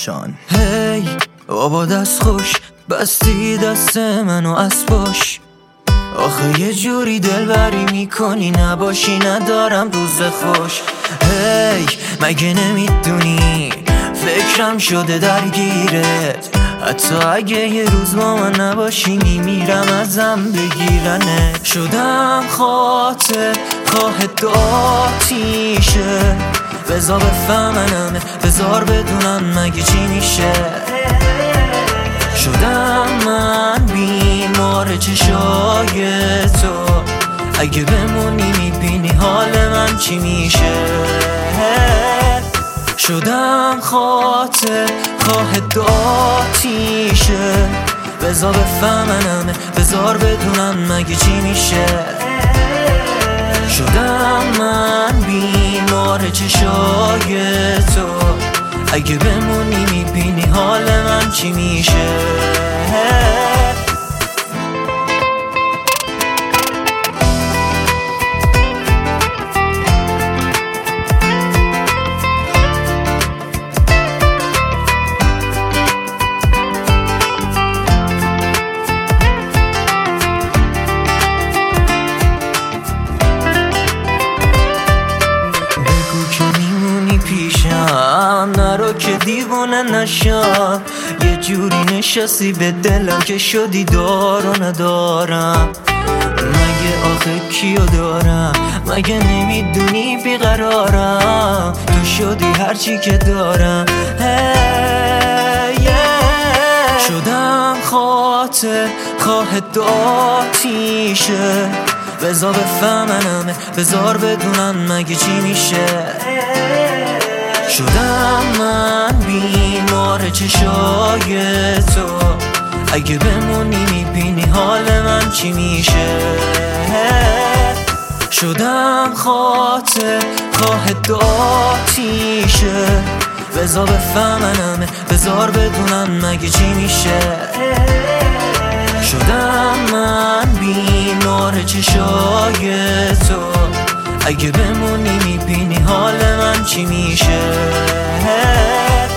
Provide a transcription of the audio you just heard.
نشان. هی بابا دست خوش بستی دست منو از پاش، آخه یه جوری دلبری میکنی نباشی ندارم روز خوش. هی مگه نمیدونی فکرم شده درگیرت، حتی اگه یه روز با من نباشی میمیرم ازم بگیرنه. شدم خاطر خواه داتیشه، بذار بفهمنم بذار بدونم مگه چی میشه. شدم من بیمار چشای تو، اگه بمونی میبینی حال من چی میشه. شدم خاطر خواه داتیشه، بذار بفهمنم بذار بدونم مگه چی میشه. شدم من بیمار چشای تو، اگه بمونی میبینی حال من چی میشه. نرو که دیوانه نشم، یه جوری نشستی به دلم که شدی دار و ندارم. مگه آخه کیو دارم، مگه نمیدونی بیقرارم، تو شدی هرچی که دارم. شدم خاطر خواه داتیشه، بذار بفهمنم بذار بدونم مگه چی میشه. شدم من بیمار چشای تو، اگه بمونی میبینی حال من چی میشه. شدم خاطر خواه داتیشه، بذار بفهمنم بذار بدونم مگه چی میشه. شدم من بیمار چشای تو، اگه بمونی میبینی حال من چی میشه.